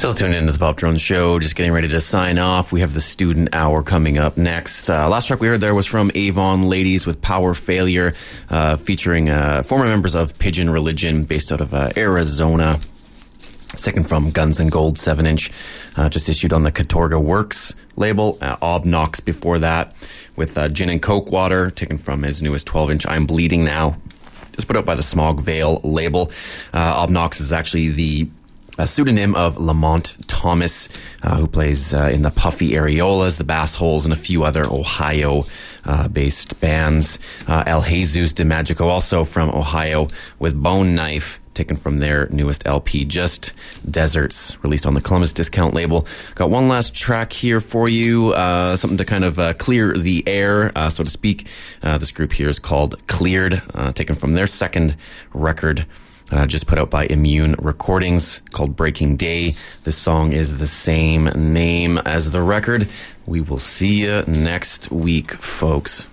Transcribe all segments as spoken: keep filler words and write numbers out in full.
Still tuned into the Pop Drone Show, just getting ready to sign off. We have the student hour coming up next. Uh, last track we heard there was from Avon Ladies with Power Failure, uh, featuring uh, former members of Pigeon Religion based out of uh, Arizona. It's taken from Guns and Gold seven inch, uh, just issued on the Katorga Works label. Uh, Obnox before that with uh, Gin and Coke Water, taken from his newest twelve inch, I'm Bleeding Now. Just put out by the Smog Veil label. Uh, Obnox is actually the a pseudonym of Lamont Thomas, uh, who plays uh, in the Puffy Areolas, the Bass Holes, and a few other Ohio-based uh, bands. Uh, El Jesus de Magico, also from Ohio, with Bone Knife, taken from their newest L P, Just Deserts, released on the Columbus Discount label. Got one last track here for you, uh, something to kind of uh, clear the air, uh, so to speak. Uh, this group here is called Cleared, uh, taken from their second record, Uh, just put out by Immune Recordings, called Breaking Day. This song is the same name as the record. We will see you next week, folks.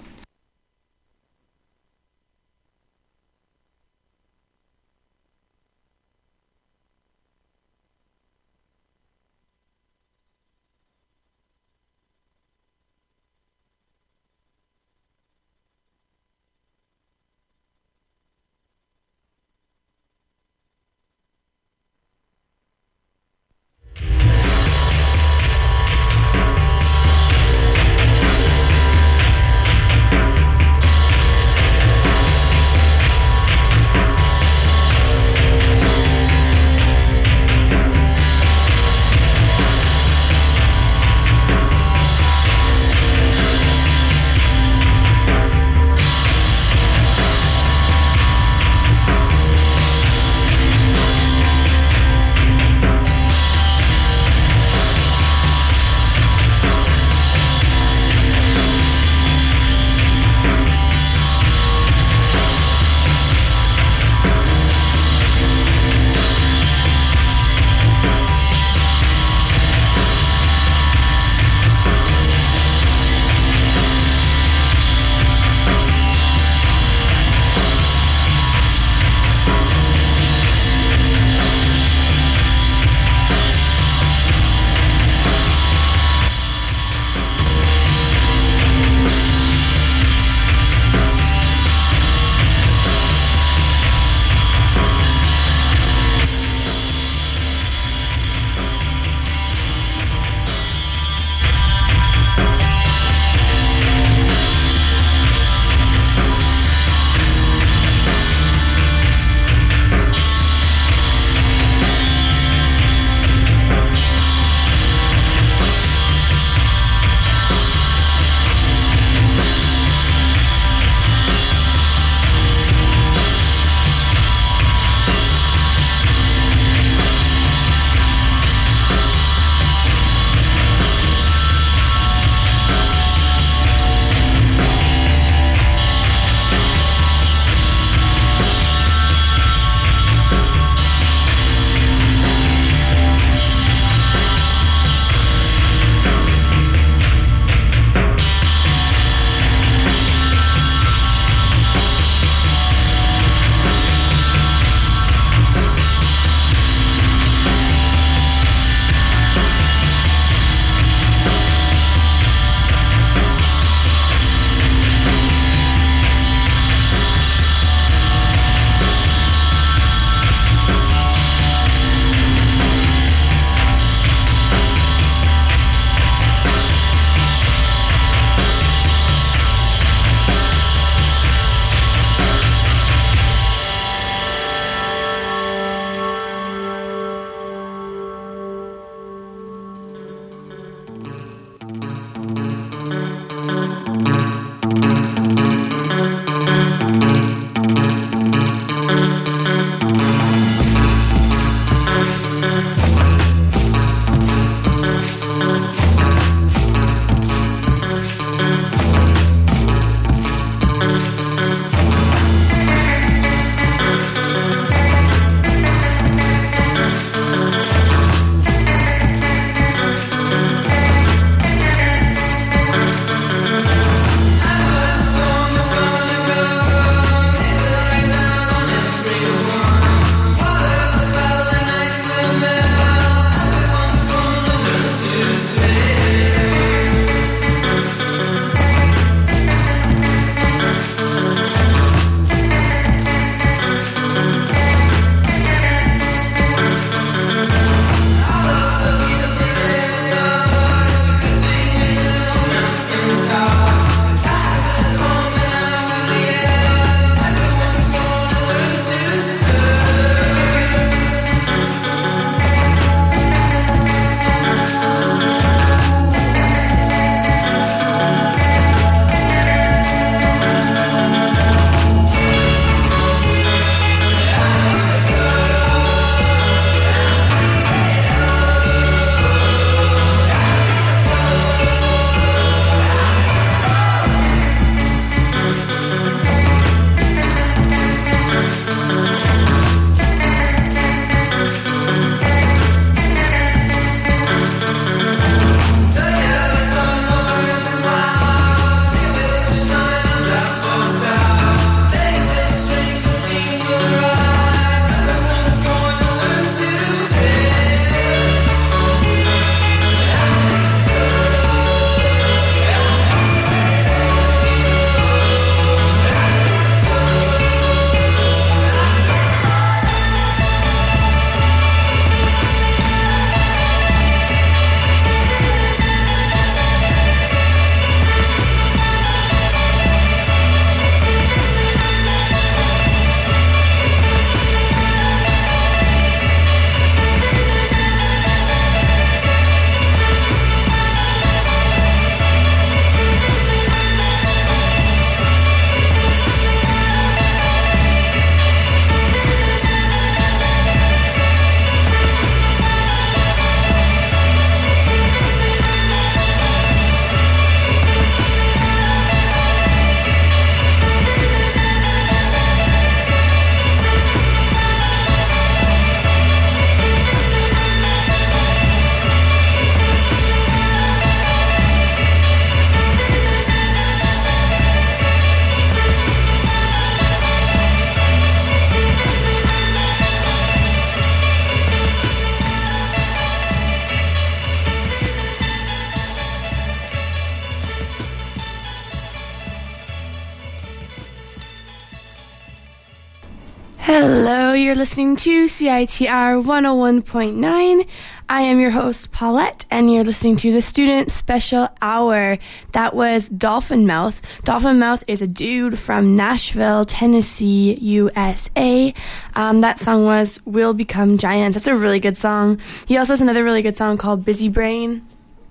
Hello, you're listening to C I T R one oh one point nine. I am your host, Paulette, and you're listening to the Student Special Hour. That was Dolphin Mouth. Dolphin Mouth is a dude from Nashville, Tennessee, U S A. Um, that song was We'll Become Giants. That's a really good song. He also has another really good song called Busy Brain.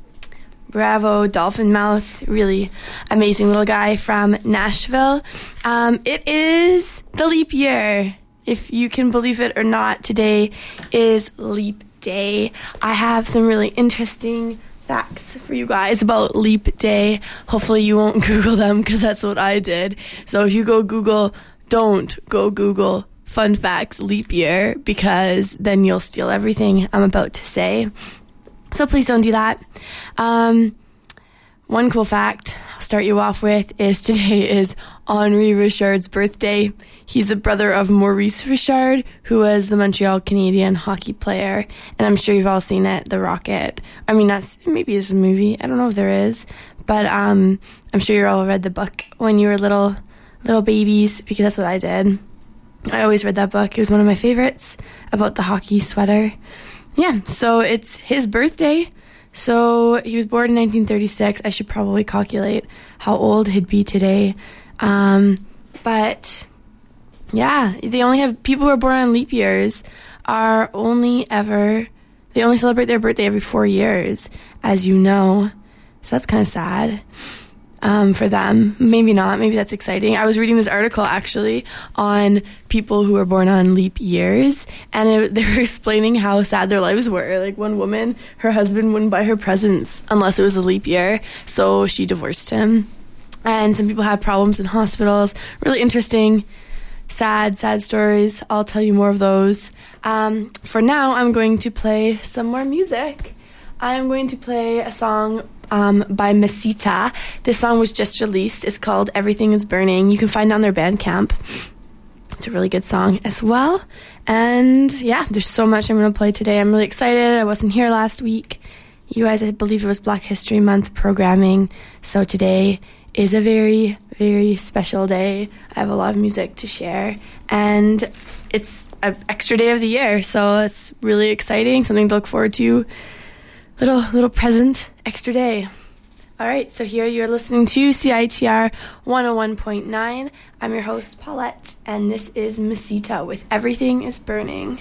Bravo, Dolphin Mouth. Really amazing little guy from Nashville. Um, it is the leap year. If you can believe it or not, today is leap day. I have some really interesting facts for you guys about leap day. Hopefully you won't Google them because that's what I did. So if you go Google, don't go Google fun facts leap year because then you'll steal everything I'm about to say. So please don't do that. Um, one cool fact I'll start you off with is today is Henri Richard's birthday. He's the brother of Maurice Richard, who was the Montreal Canadian hockey player. And I'm sure you've all seen it, The Rocket. I mean, that's maybe it's a movie. I don't know if there is. But um, I'm sure you all read the book when you were little little babies, because that's what I did. I always read that book. It was one of my favorites about the hockey sweater. Yeah, so it's his birthday. So he was born in nineteen thirty-six. I should probably calculate how old he'd be today. Um, but... Yeah, they only have people who are born on leap years are only ever, they only celebrate their birthday every four years, as you know. So that's kind of sad um, for them. Maybe not. Maybe that's exciting. I was reading this article actually on people who were born on leap years, and it, they were explaining how sad their lives were. Like one woman, her husband wouldn't buy her presents unless it was a leap year, so she divorced him. And some people had problems in hospitals. Really interesting. Sad, sad stories. I'll tell you more of those. Um, for now, I'm going to play some more music. I'm going to play a song um, by Mesita. This song was just released. It's called Everything is Burning. You can find it on their Bandcamp. It's a really good song as well. And yeah, there's so much I'm going to play today. I'm really excited. I wasn't here last week. You guys, I believe it was Black History Month programming. So today is a very, very special day. I have a lot of music to share, and it's an extra day of the year, so it's really exciting, something to look forward to. Little, little present, extra day. All right, so here you're listening to C I T R one oh one point nine. I'm your host, Paulette, and this is Mesita with Everything is Burning.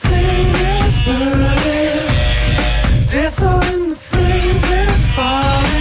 Dance all in the flames and fire.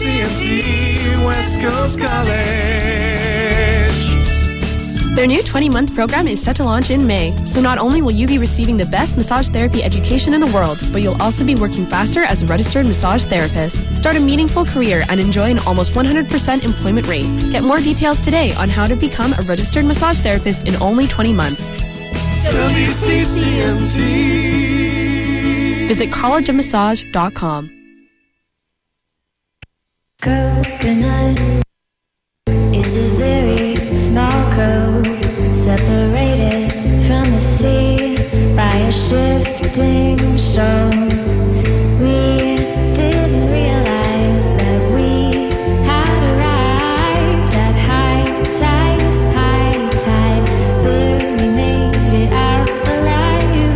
C M T, West Coast College. Their new twenty-month program is set to launch in May, so not only will you be receiving the best massage therapy education in the world, but you'll also be working faster as a registered massage therapist. Start a meaningful career and enjoy an almost one hundred percent employment rate. Get more details today on how to become a registered massage therapist in only twenty months. W C C M T. Visit college of massage dot com. Coconut is a very small cove separated from the sea by a shifting shore. We didn't realize that we had arrived at high tide, high tide. Barely made it out alive.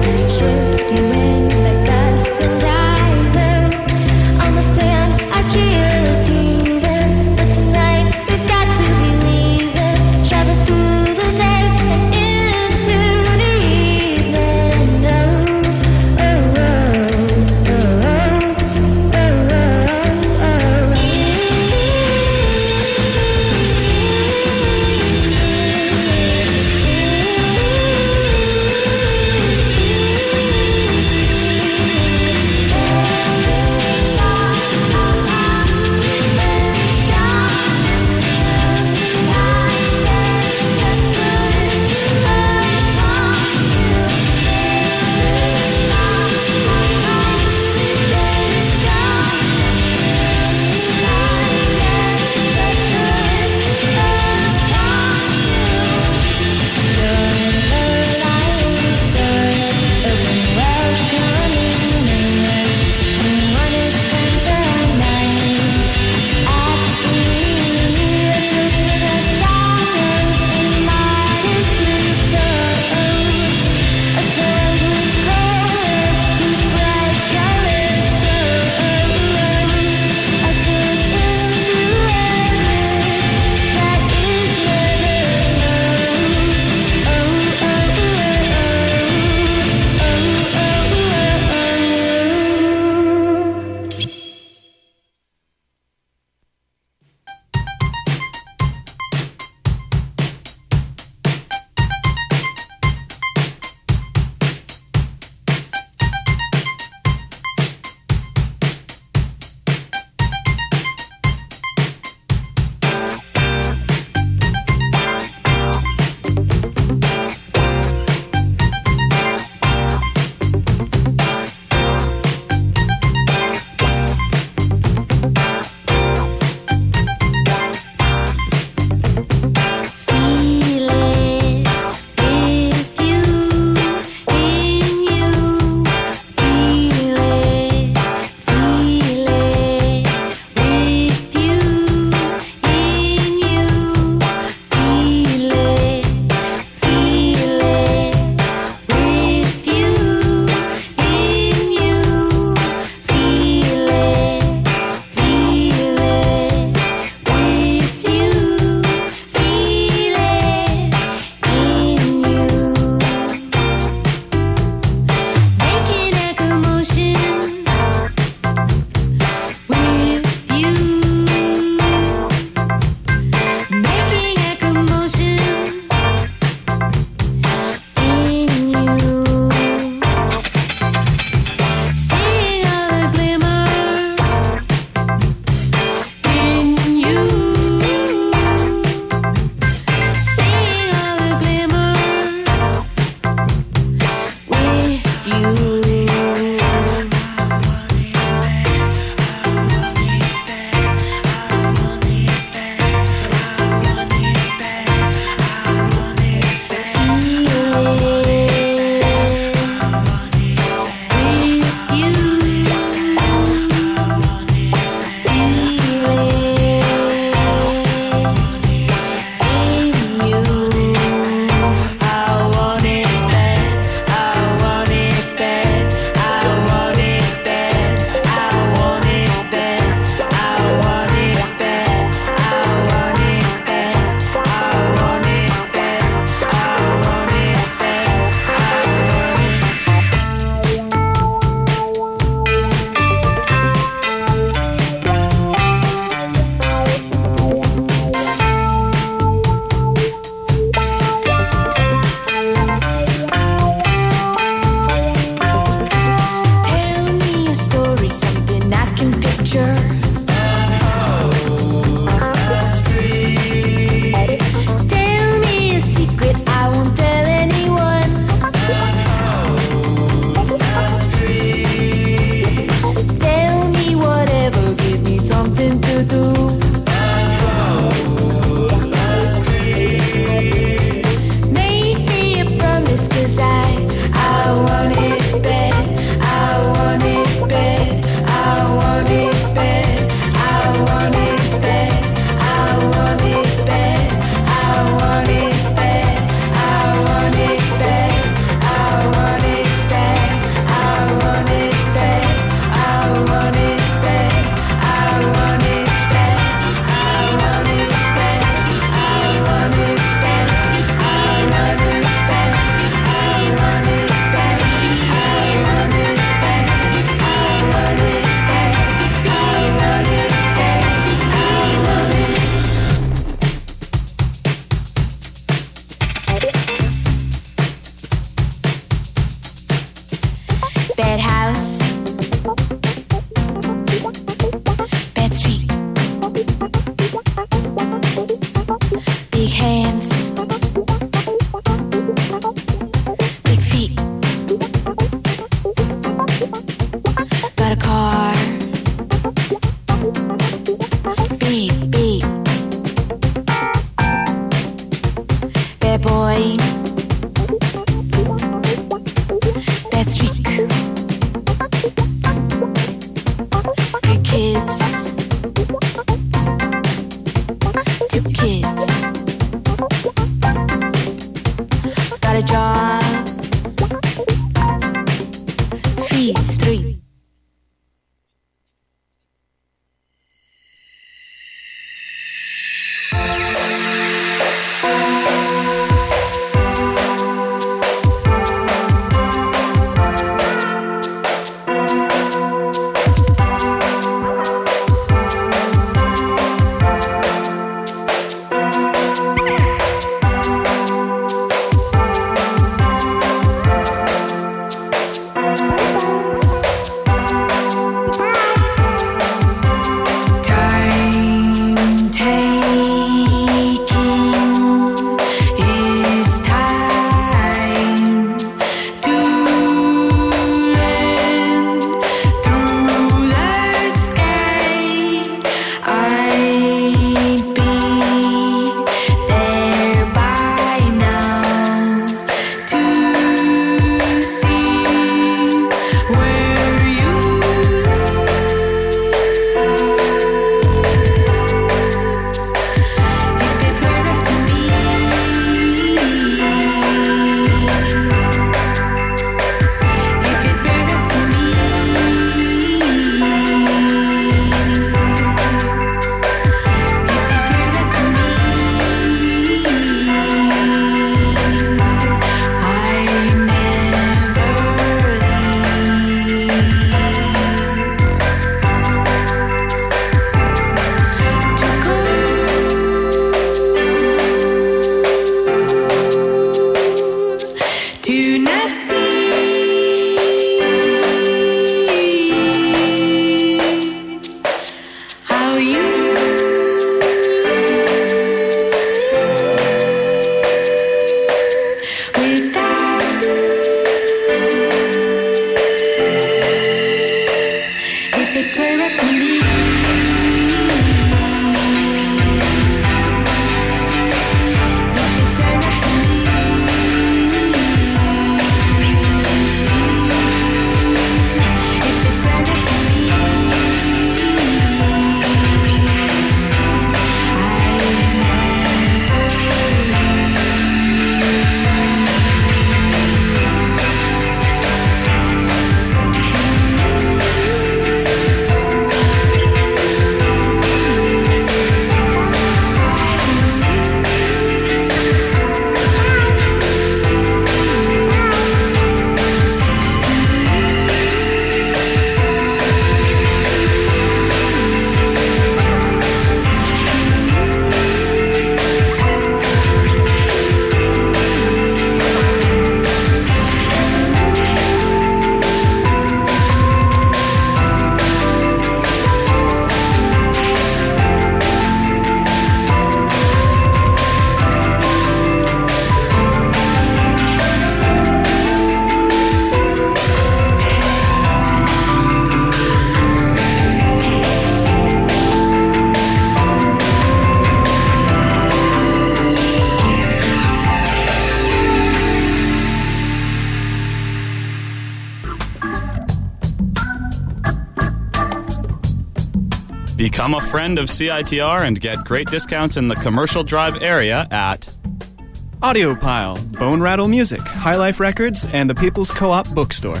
Become a friend of C I T R and get great discounts in the Commercial Drive area at Audiopile, Bone Rattle Music, High Life Records, and the People's Co-op Bookstore.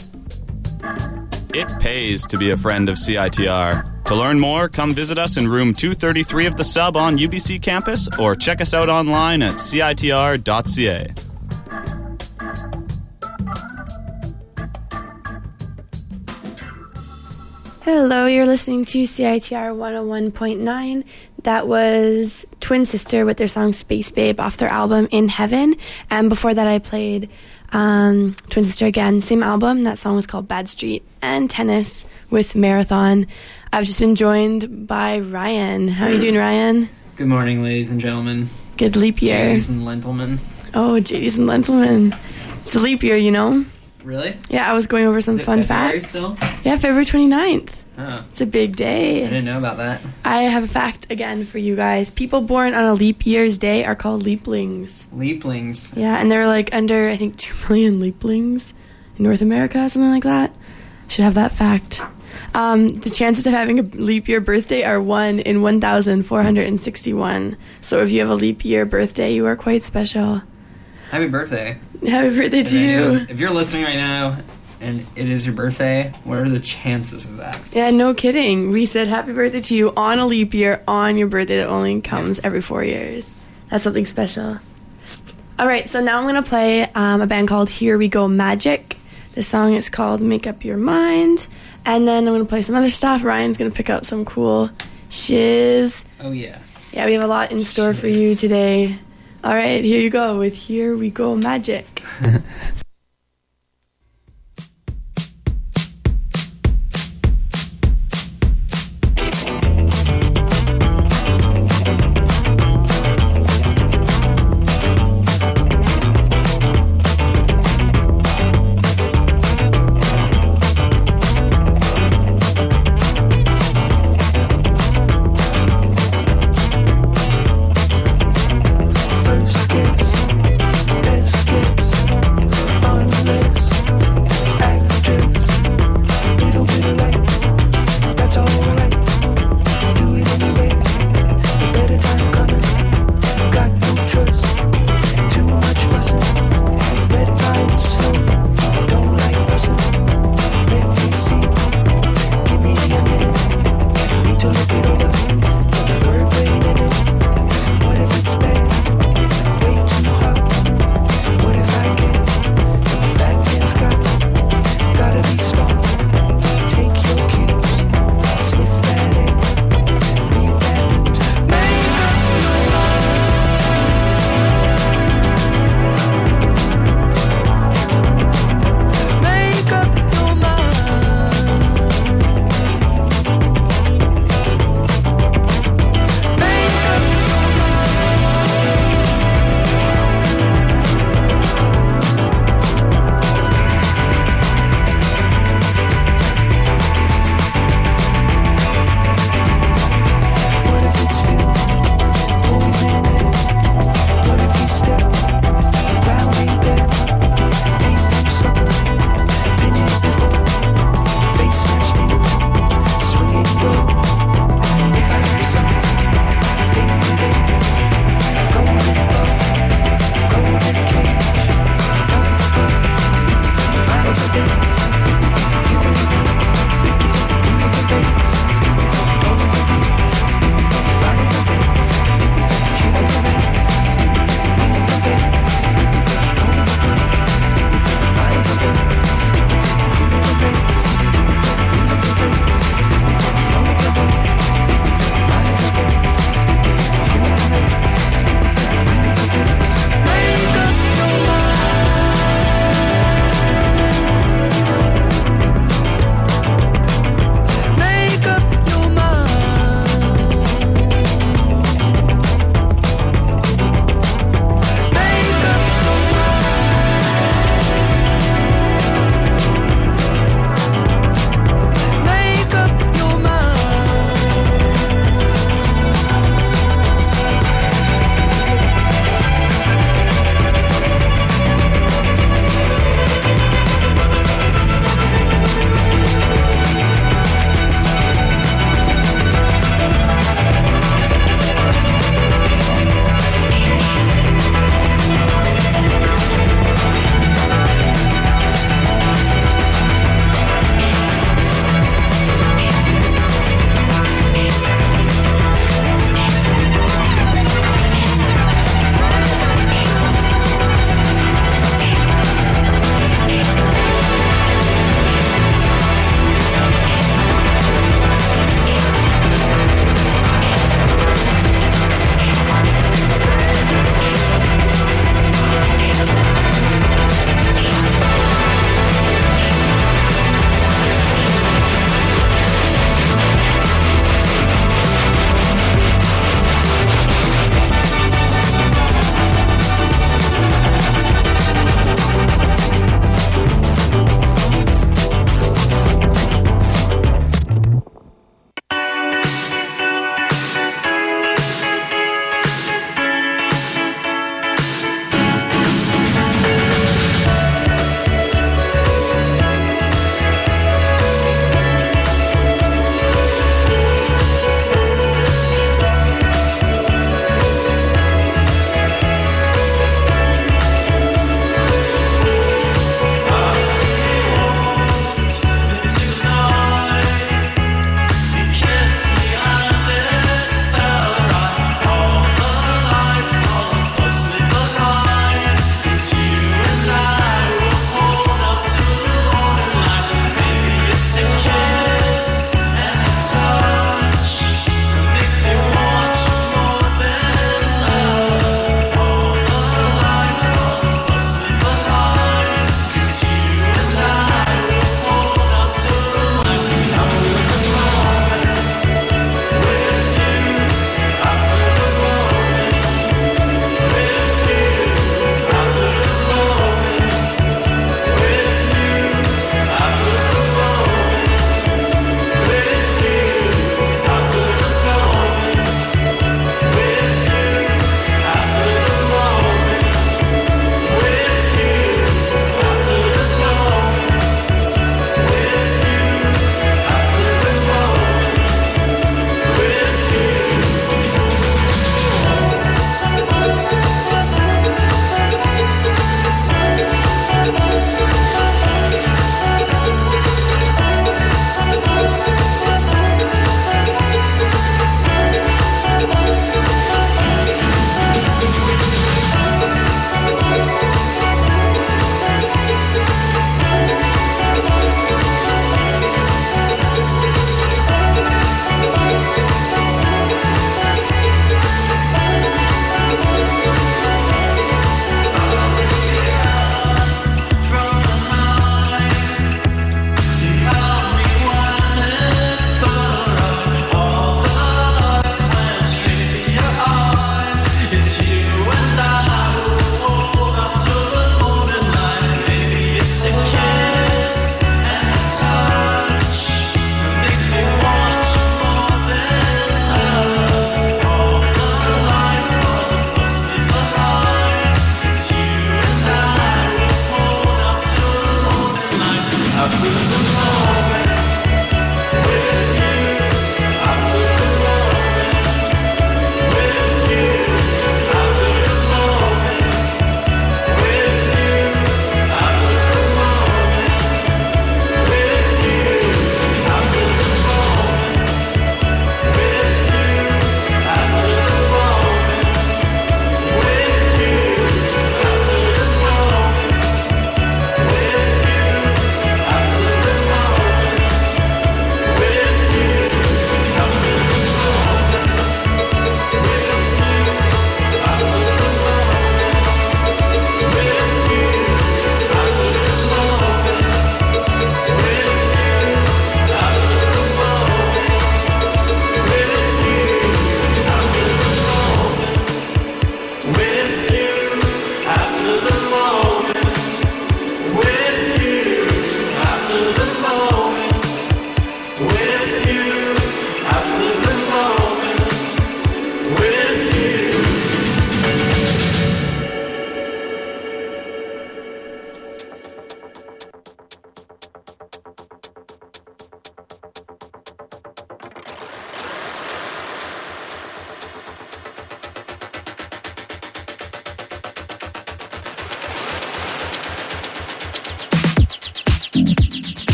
It pays to be a friend of C I T R. To learn more, come visit us in room two thirty-three of the Sub on U B C campus or check us out online at C I T R dot C A. Hello, you're listening to C I T R one oh one point nine. That was Twin Sister with their song Space Babe off their album In Heaven. And before that, I played um, Twin Sister again, same album. That song was called Bad Street. And Tennis with Marathon. I've just been joined by Ryan. How are you doing, Ryan? Good morning, ladies and gentlemen. Good leap year. J Ds and Lentilman. Oh, J Ds and Lentilman. It's a leap year, you know? Really? Yeah, I was going over some Is it fun February facts. Still? Yeah, February twenty-ninth. Oh. It's a big day. I didn't know about that. I have a fact again for you guys. People born on a leap year's day are called leaplings. Leaplings. Yeah, and there are like under, I think, two million leaplings in North America, something like that. Should have that fact. Um, the chances of having a leap year birthday are one in one thousand four hundred sixty-one. So if you have a leap year birthday, you are quite special. Happy birthday. Happy birthday If to you. anyone- If you're listening right now and it is your birthday, what are the chances of that? Yeah, no kidding. We said happy birthday to you on a leap year on your birthday that only comes every four years. That's something special. All right, so now I'm going to play um, a band called Here We Go Magic. The song is called Make Up Your Mind. And then I'm going to play some other stuff. Ryan's going to pick out some cool shiz. Oh, yeah. Yeah, we have a lot in store for you today. All right, here you go with Here We Go Magic. First kiss, best kiss.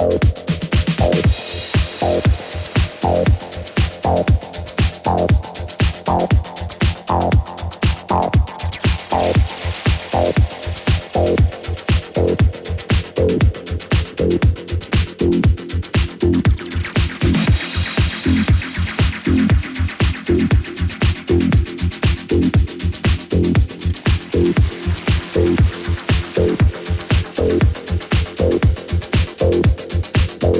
Thank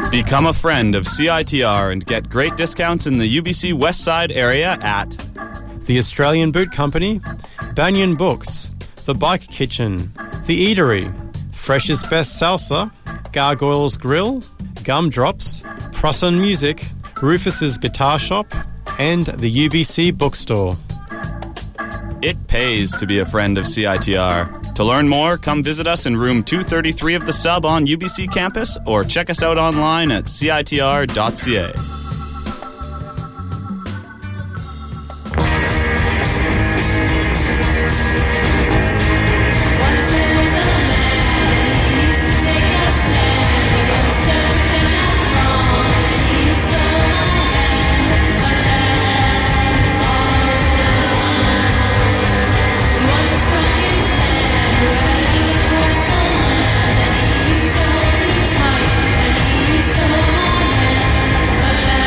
Become a friend of C I T R and get great discounts in the U B C West Side area at the Australian Boot Company, Banyan Books, The Bike Kitchen, The Eatery, Fresh's Best Salsa, Gargoyles Grill, Gumdrops, Prosson Music, Rufus's Guitar Shop, and the U B C Bookstore. It pays to be a friend of C I T R. To learn more, come visit us in room two thirty-three of the Sub on U B C campus or check us out online at C I T R dot C A. Tight, and he used to hold me tight.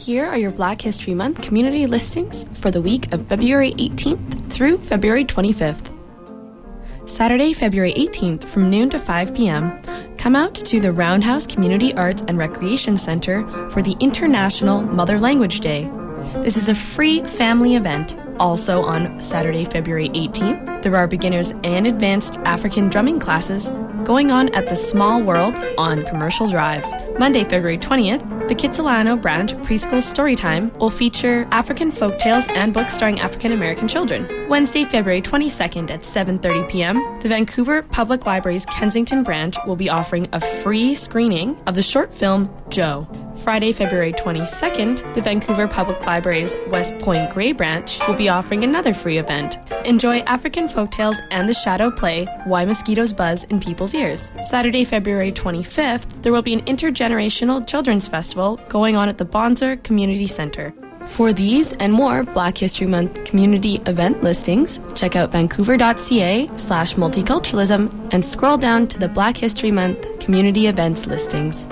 Here are your Black History Month community listings for the week of February eighteenth through February twenty-fifth. Saturday, February eighteenth from noon to five p.m. Come out to the Roundhouse Community Arts and Recreation Center for the International Mother Language Day. This is a free family event. Also on Saturday, February eighteenth, there are beginners and advanced African drumming classes going on at the Small World on Commercial Drive. Monday, February twentieth, the Kitsilano Branch Preschool Storytime will feature African folktales and books starring African American children. Wednesday, February twenty-second at seven thirty p.m., the Vancouver Public Library's Kensington Branch will be offering a free screening of the short film Joe. Friday, February twenty-second, the Vancouver Public Library's West Point Grey Branch will be offering another free event. Enjoy African folktales and the shadow play, Why Mosquitoes Buzz in People's Ears. Saturday, February twenty-fifth, there will be an intergenerational children's festival going on at the Bonser Community Center. For these and more Black History Month community event listings, check out vancouver.ca slash multiculturalism and scroll down to the Black History Month community events listings.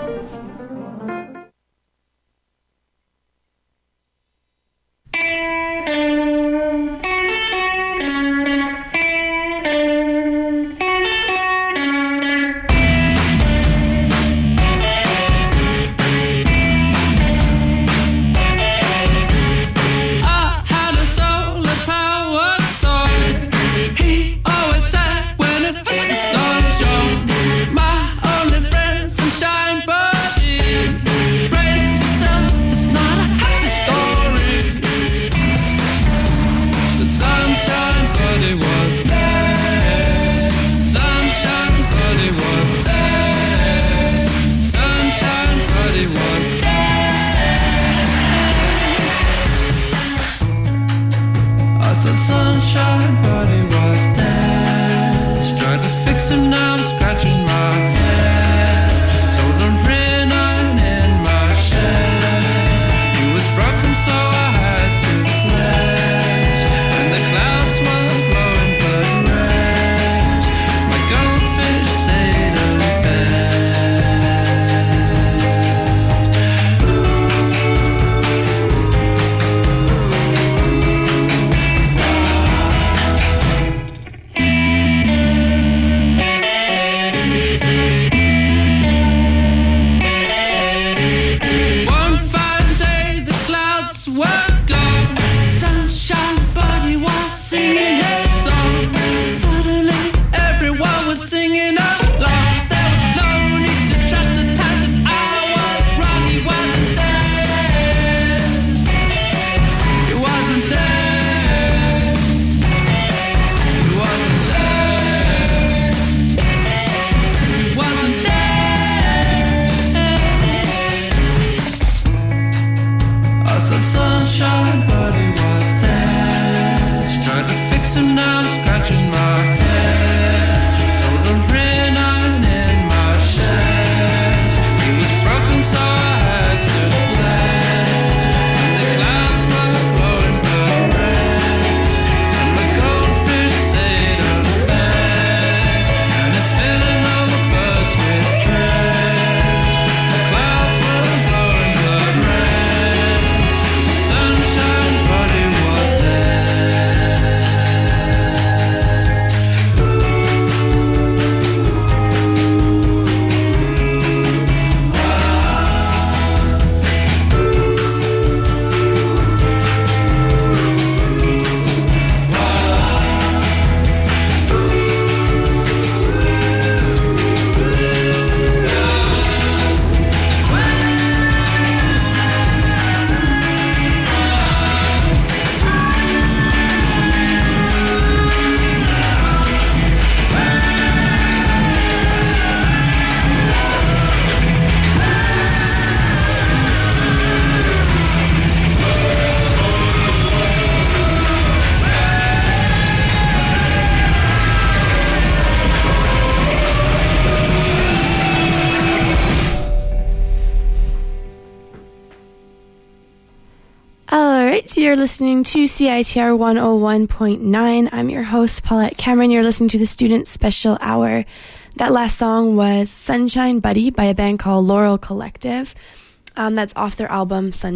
You're listening to C I T R one oh one point nine. I'm your host, Paulette Cameron. You're listening to the Student Special Hour. That last song was Sunshine Buddy by a band called Laurel Collective. Um, that's off their album Sun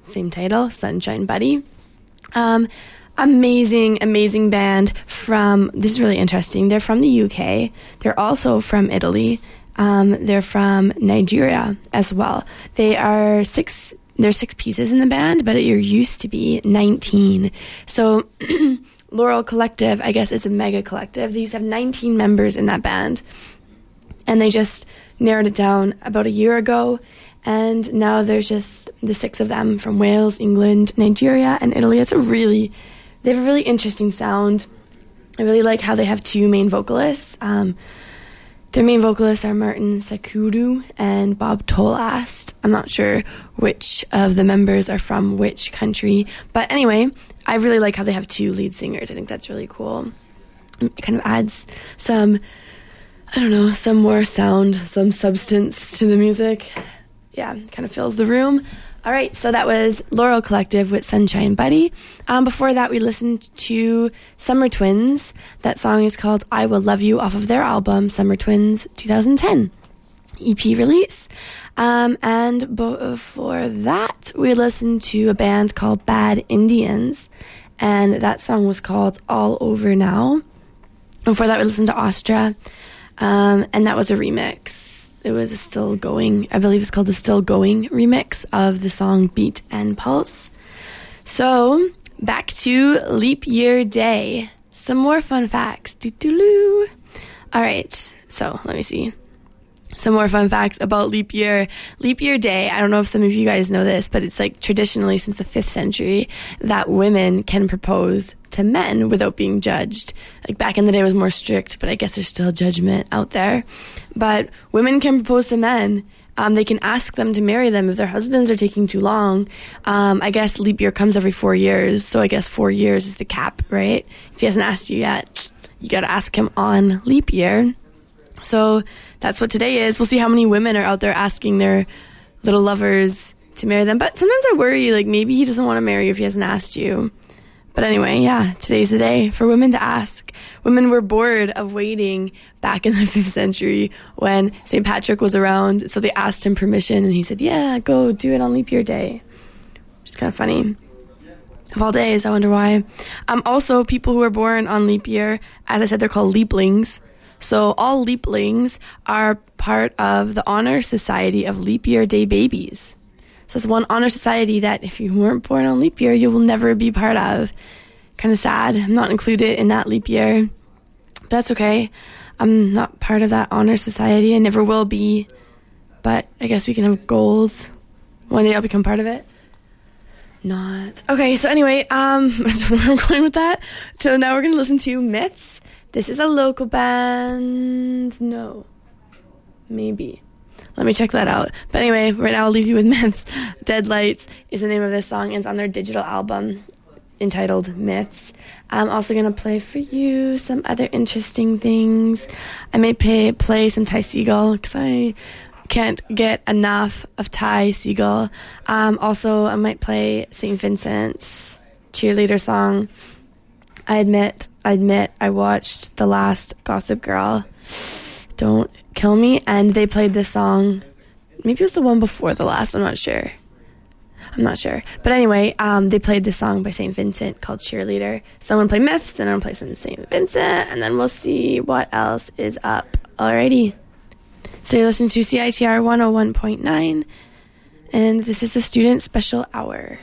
same title, Sunshine Buddy. Um, amazing, amazing band from, this is really interesting, they're from the U K. They're also from Italy. Um, they're from Nigeria as well. They are six, there's six pieces in the band, but it used to be nineteen. So Laurel Collective, I guess, is a mega collective. They used to have nineteen members in that band. And they just narrowed it down about a year ago. And now there's just the six of them from Wales, England, Nigeria, and Italy. It's a really, they have a really interesting sound. I really like how they have two main vocalists. Um, their main vocalists are Martin Sakudu and Bob Tolast. I'm not sure which of the members are from which country. But anyway, I really like how they have two lead singers. I think that's really cool. It kind of adds some, I don't know, some more sound, some substance to the music. Yeah, kind of fills the room. All right, so that was Laurel Collective with Sunshine Buddy. Um, before that, we listened to Summer Twins. That song is called I Will Love You off of their album, Summer Twins twenty ten E P release. Um, and before that, we listened to a band called Bad Indians, and that song was called All Over Now. Before that, we listened to Astra, um, and that was a remix. It was a Still Going, I believe it's called the Still Going remix of the song Beat and Pulse. So, back to Leap Year Day. Some more fun facts. Doo-doo-doo. All right, so let me see. Some more fun facts about Leap Year. Leap Year Day, I don't know if some of you guys know this, but it's like traditionally since the fifth century that women can propose to men without being judged. Like back in the day it was more strict, but I guess there's still judgment out there. But women can propose to men. Um, they can ask them to marry them if their husbands are taking too long. Um, I guess leap year comes every four years, so I guess four years is the cap, right? If he hasn't asked you yet, you got to ask him on leap year. So that's what today is. We'll see how many women are out there asking their little lovers to marry them. But sometimes I worry, like, maybe he doesn't want to marry you if he hasn't asked you. But anyway, yeah, today's the day for women to ask. Women were bored of waiting back in the fifth century when Saint Patrick was around. So they asked him permission, and he said, yeah, go do it on leap year day. Which is kind of funny. Of all days, I wonder why. Um, also, people who are born on leap year, as I said, they're called leaplings. So all leaplings are part of the Honor Society of Leap Year Day Babies. So it's one honor society that if you weren't born on leap year, you will never be part of. Kind of sad. I'm not included in that leap year. But that's okay. I'm not part of that honor society. I never will be. But I guess we can have goals. One day I'll become part of it. Not. Okay, so anyway, um, I don't know where I'm going with that. So now we're going to listen to Myths. This is a local band. No. Maybe. Let me check that out. But anyway, right now I'll leave you with Myths. Dead Lights is the name of this song. And it's on their digital album entitled Myths. I'm also going to play for you some other interesting things. I may play, play some Ty Segall because I can't get enough of Ty Segall. Um, also, I might play Saint Vincent's cheerleader song. I admit, I admit, I watched the last Gossip Girl. Don't kill me. And they played this song. Maybe it was the one before the last. I'm not sure. I'm not sure. But anyway, um, they played this song by Saint Vincent called Cheerleader. So I'm going to play Myths, then I'm going to play some Saint Vincent, and then we'll see what else is up. Alrighty. So you're listening to C I T R one oh one point nine, and this is the Student Special Hour.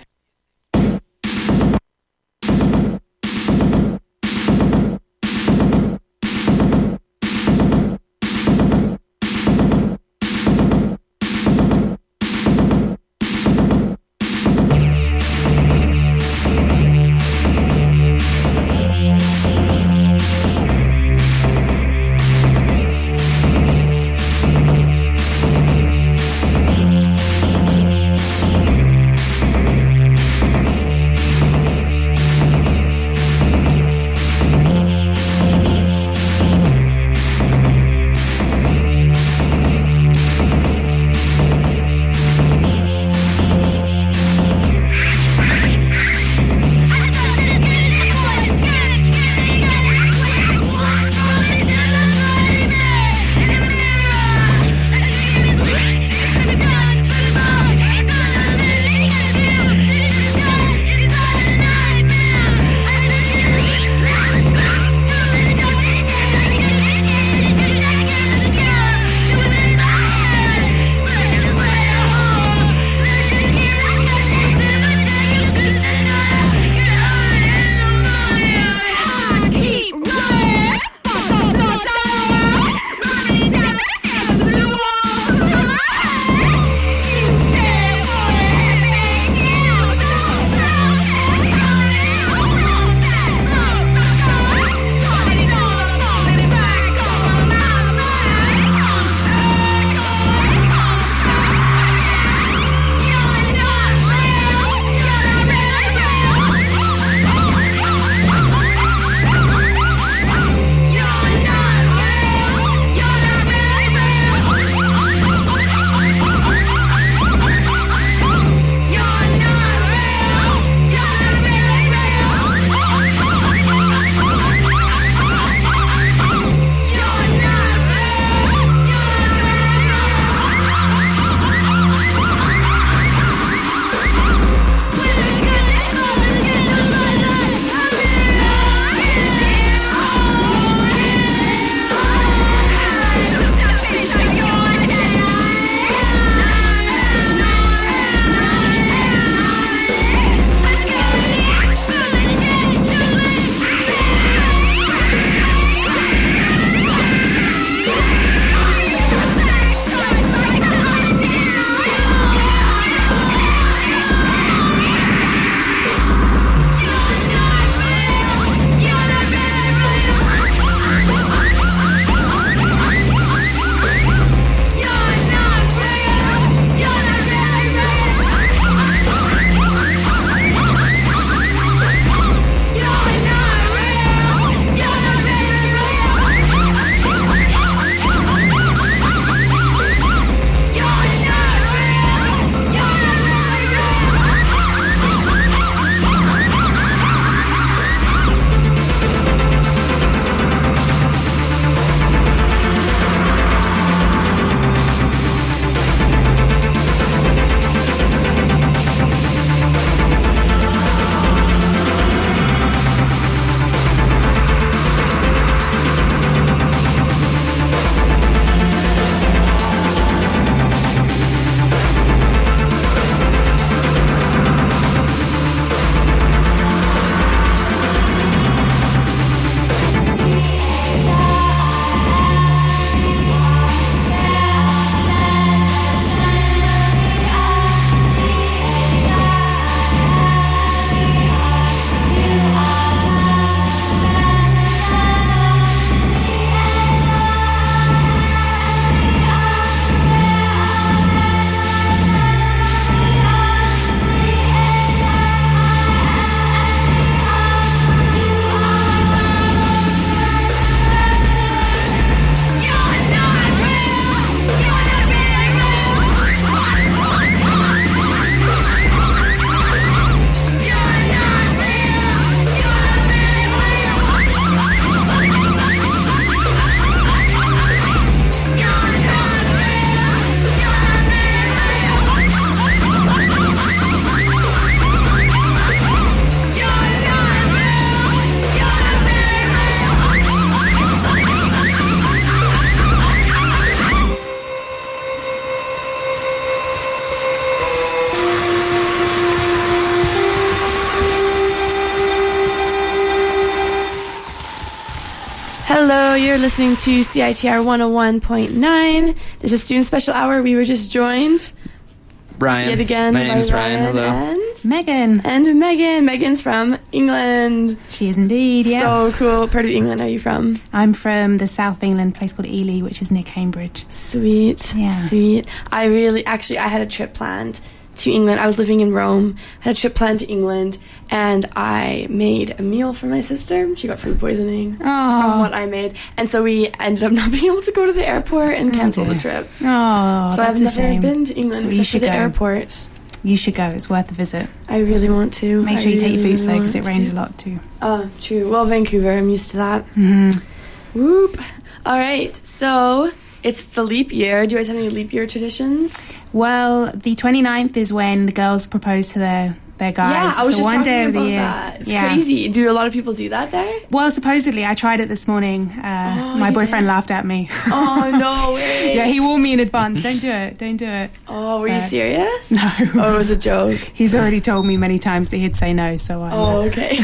Hello, you're listening to C I T R one oh one point nine. This is Student Special Hour. We were just joined Ryan. yet again My by name is Ryan. Ryan Hello. and Megan. and Megan. Megan's from England. She is indeed, yeah. So cool. Part of England are you from? I'm from the south of England, a place called Ely, which is near Cambridge. Sweet. Yeah. Sweet. I really, actually, I had a trip planned to England. I was living in Rome. I had a trip planned to England, and I made a meal for my sister. She got food poisoning Oh. from what I made, and so we ended up not being able to go to the airport and cancel the trip. Oh, so that's I've a never shame. been to England Well, you except for should the go. airport. You should go. It's worth a visit. I really want to. Make I sure you take your really, boots really though, because it want rains to. a lot too. Oh, true. Well, Vancouver, I'm used to that. Mm-hmm. Whoop. All right, so it's the leap year. Do you guys have any leap year traditions? Well, the twenty-ninth is when the girls propose to their, their guys. Yeah, It's I was the just one talking day of about the year. that. It's Yeah. crazy. Do a lot of people do that there? Well, supposedly, I tried it this morning. Uh, Oh, my you boyfriend did? laughed at me. Oh, no way. Yeah, he warned me in advance. Don't do it. Don't do it. Oh, were you But- serious? No. Oh, it was a joke. He's already told me many times that he'd say no, so I. Oh, okay.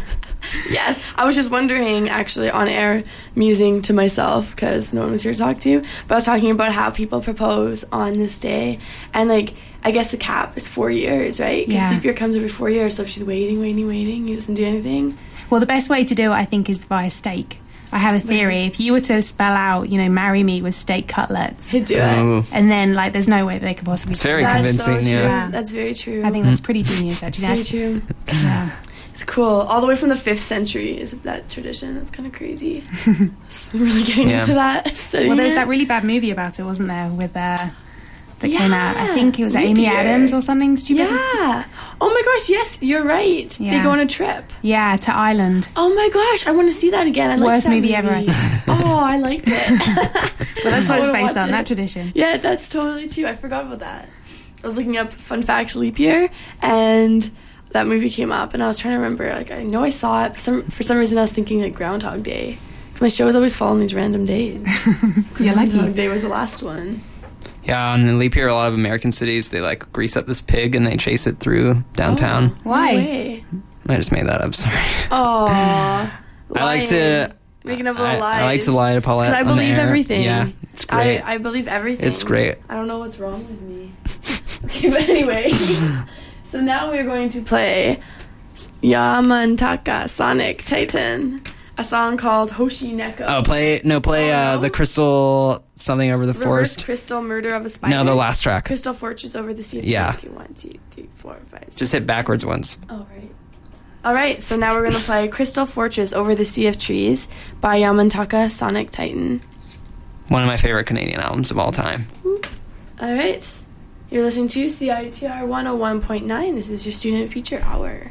Yes, I was just wondering, actually, on air, musing to myself, because no one was here to talk to, but I was talking about how people propose on this day, and, like, I guess the cap is four years, right? Because Yeah. leap year comes every four years, so if she's waiting, waiting, waiting, he doesn't do anything. Well, the best way to do it, I think, is via steak. I have a theory. If you were to spell out, you know, marry me with steak cutlets, He'd do it. Oh. and then, like, there's no way they could possibly. It's very do that. That's so convincing, true. yeah. That's very true. I think that's pretty genius, it's actually. very true. Yeah. It's cool. All the way from the fifth century is that tradition. That's kind of crazy. I'm really getting Yeah. into that. studying Well, there's it. that really bad movie about it, wasn't there? With uh, that came out. I Yeah. think it was Leap Amy year. Adams or something stupid. Yeah. Oh my gosh, yes, you're right. They Yeah. go on a trip. Yeah, to Ireland. Oh my gosh, I want to see that again. I liked Worst that movie ever, I Oh, I liked it. Well, that's what I it's wanna based watch on. it. That tradition. Yeah, that's totally true. I forgot about that. I was looking up fun facts leap year, and that movie came up, and I was trying to remember. Like, I know I saw it. For some for some reason, I was thinking like Groundhog Day. 'Cause my shows always fall on these random days. You're Groundhog lucky. Day was the last one. Yeah, on the leap year, a lot of American cities, they like grease up this pig and they chase it through downtown. Oh, Why? No way. I just made that up, sorry. Aw. I like to- Making up I, little lies. I like to lie to Paulette. Because I on the believe air. everything. Yeah, it's great. I, I believe everything. It's great. I don't know what's wrong with me. Okay, but anyway. So now we're going to play Yamantaka Sonic Titan, a song called Hoshi Neko. Oh, play no, play uh, the crystal something over the Reverse forest. Crystal Murder of a Spider. No, the last track. Crystal Fortress over the Sea of Yeah. Trees. Okay, one, two, three, four, five, six. Just hit backwards once. All right. All right, so now we're going to play Crystal Fortress over the Sea of Trees by Yamantaka Sonic Titan. One of my favorite Canadian albums of all time. All right. You're listening to C I T R one oh one point nine. This is your Student Feature Hour.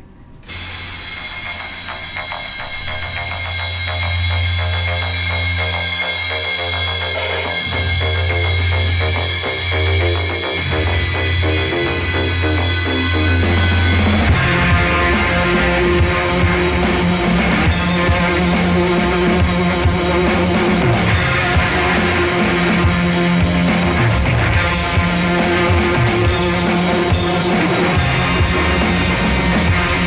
Thank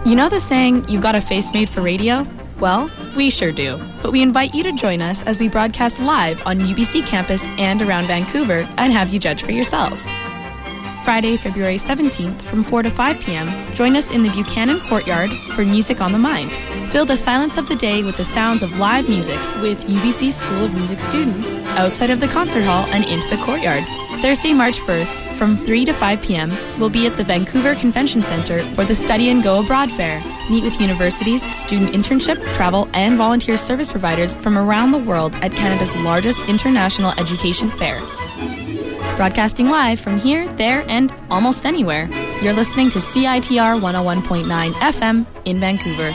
You know the saying, you've got a face made for radio? Well, we sure do. But we invite you to join us as we broadcast live on U B C campus and around Vancouver and have you judge for yourselves. Friday, February seventeenth from four to five p.m., join us in the Buchanan Courtyard for Music on the Mind. Fill the silence of the day with the sounds of live music with U B C School of Music students outside of the concert hall and into the courtyard. Thursday, March first, from three to five p.m., we'll be at the Vancouver Convention Centre for the Study and Go Abroad Fair. Meet with universities, student internship, travel, and volunteer service providers from around the world at Canada's largest international education fair. Broadcasting live from here, there, and almost anywhere. You're listening to C I T R one oh one point nine F M in Vancouver.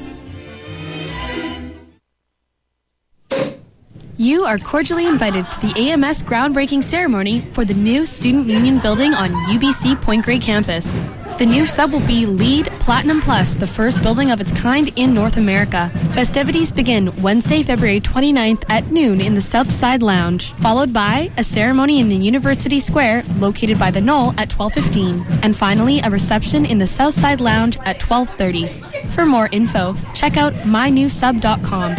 You are cordially invited to the A M S groundbreaking ceremony for the new Student Union building on U B C Point Grey campus. The new sub will be LEED Platinum Plus, the first building of its kind in North America. Festivities begin Wednesday, February twenty-ninth at noon in the Southside Lounge, followed by a ceremony in the University Square, located by the Knoll, at twelve fifteen, and finally a reception in the Southside Lounge at twelve thirty. For more info, check out my new sub dot com.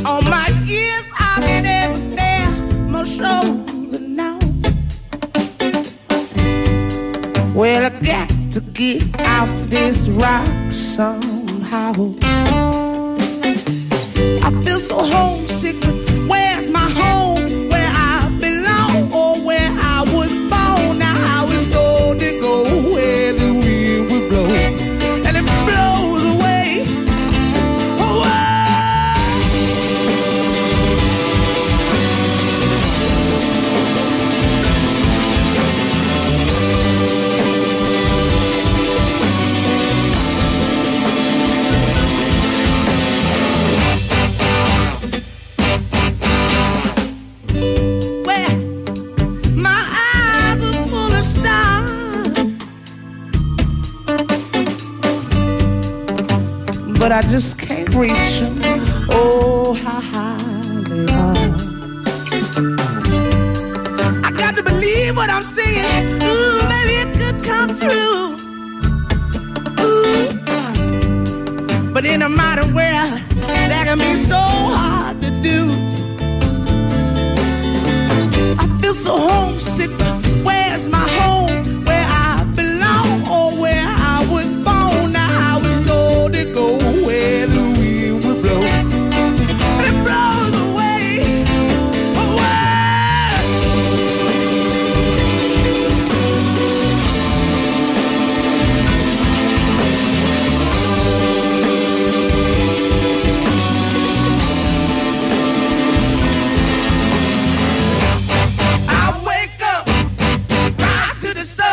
All my years I've never felt more sure than now. Well, I got to get off this rock somehow. I feel so homesick, but where's my home? Where I belong, or where I was born? Now I was told to go where the wind would blow, and it blows away. Oh, but I just can't reach them. Oh, how high they are. I got to believe what I'm saying. Ooh, maybe it could come true. Ooh. But in a modern world, that can be so hard to do. I feel so homesick. Where's my home? Where I belong, or where I was born? Now I was told to go where the wind would blow, and it blows away, away. I wake up, rise to the sun.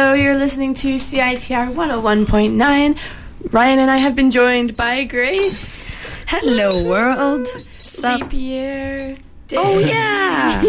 So you're listening to C I T R one oh one point nine. Ryan and I have been joined by Grace. Hello, world. Sup? Leap year. Day. Oh, yeah.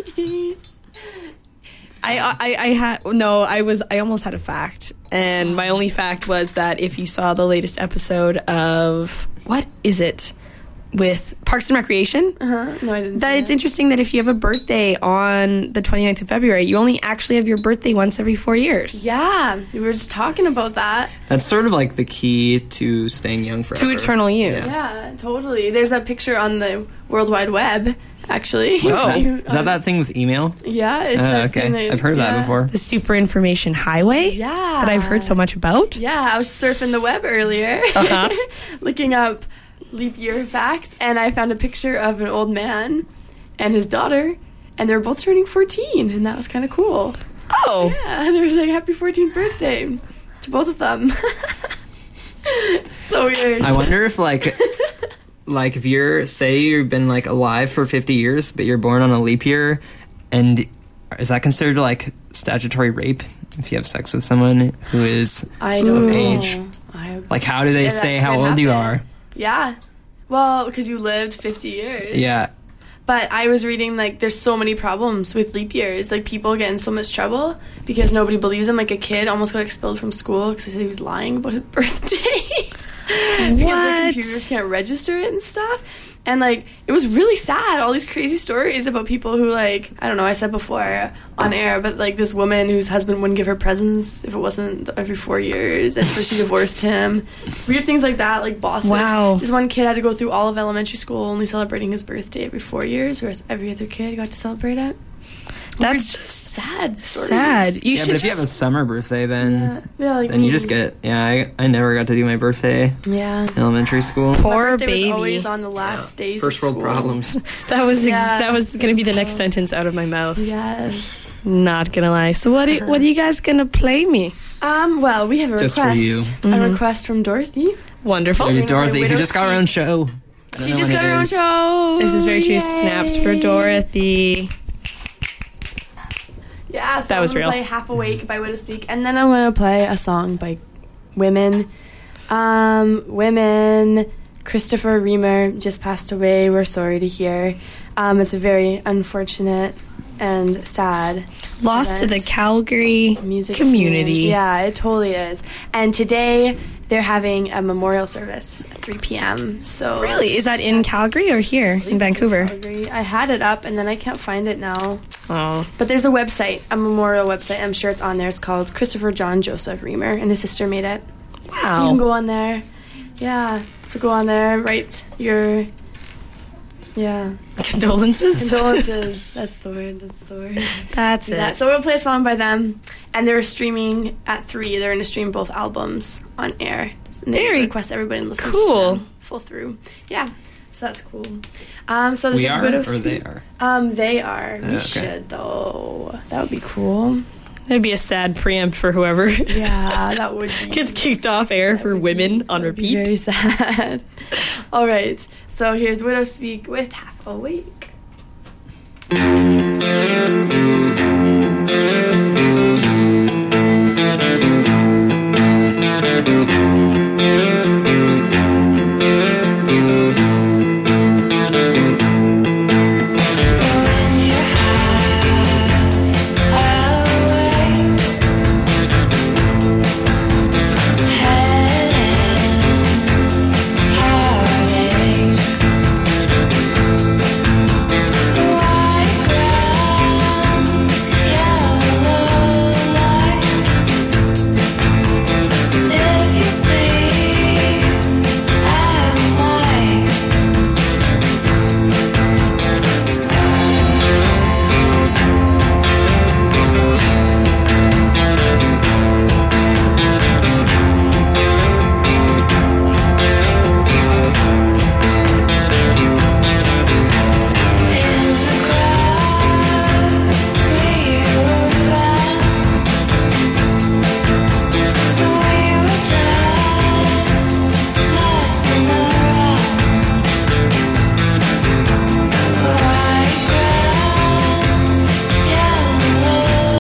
I, I, I had, no, I was, I almost had a fact. And my only fact was that if you saw the latest episode of, what is it? With Parks and Recreation. Uh-huh. No, I didn't That see it's it. interesting that if you have a birthday on the twenty-ninth of February, you only actually have your birthday once every four years. Yeah, we were just talking about that. That's sort of like the key to staying young forever. To eternal youth. Yeah, totally. There's a picture on the World Wide Web, actually. Oh, is that that thing with email? Yeah, it's Oh, like okay. kinda- I've heard of yeah. that before. The Super Information Highway. Yeah. That I've heard so much about. Yeah, I was surfing the web earlier, Uh-huh. looking up leap year facts, and I found a picture of an old man and his daughter, and they were both turning fourteen, and that was kind of cool. Oh. Yeah, they were saying happy fourteenth birthday to both of them. So weird. I wonder if like like if you're say you've been like alive for fifty years but you're born on a leap year, and is that considered like statutory rape if you have sex with someone who is I of don't know. age? I, Like how do they Yeah, that say how could old you happen. are? Yeah. Well, because you lived fifty years. Yeah. But I was reading, like, there's so many problems with leap years. Like, people get in so much trouble because nobody believes him. Like, a kid almost got expelled from school because they said he was lying about his birthday. Because the What? computers can't register it and stuff. And, like, it was really sad. All these crazy stories about people who, like, I don't know, I said before on air, but, like, this woman whose husband wouldn't give her presents if it wasn't every four years. And so she divorced him. Weird things like that, like bosses. Wow. This one kid had to go through all of elementary school only celebrating his birthday every four years, whereas every other kid got to celebrate it. That's just sad stories. sad. You yeah, should but if you just- have a summer birthday, then Yeah, yeah, like then you me. just get yeah. I, I never got to do my birthday Yeah. in elementary school. My Poor birthday baby. was always on the last days First of world school. problems. That was ex- Yeah. that was going to be the next sentence out of my mouth. Yes. Not gonna lie. So what? Are, what are you guys gonna play me? Um. Well, we have a Just for request. you. A Mhm. request from Dorothy. Wonderful. Maybe We're gonna play Dorothy, who Widow's just got her own show. I don't She know just when got it her own is. show. This is very true. Yay. Snaps for Dorothy. Yeah, so That was I'm gonna real. play Half Awake by Widow Speak, and then I'm gonna play a song by Women. Um, Women. Christopher Reamer just passed away. We're sorry to hear. Um, it's a very unfortunate and sad Lost to the event. Calgary Music community. scene. Yeah, it totally is. And today they're having a memorial service at three p.m. So Really? Is that in Calgary or here in Vancouver? Calgary. I had it up and then I can't find it now. Oh. But there's a website, a memorial website. I'm sure it's on there. It's called Christopher John Joseph Reamer, and his sister made it. Wow. You can go on there. Yeah. So go on there, write your yeah Condolences. condolences. That's the word. That's the word. That's Do it. that. So we'll play a song by them, and they're streaming at three. They're going to stream both albums on air. And they Very request everybody to listen cool. to them full through. Yeah, so that's cool. Um, so this We is are, Widow or Speak. they are? Um, they are. Oh, We okay. should though. That would be cool. That'd be a sad preempt for whoever Yeah, that would be. gets kicked off air for women on That'd be repeat. Very sad. All right. So here's Widow Speak with Half Awake.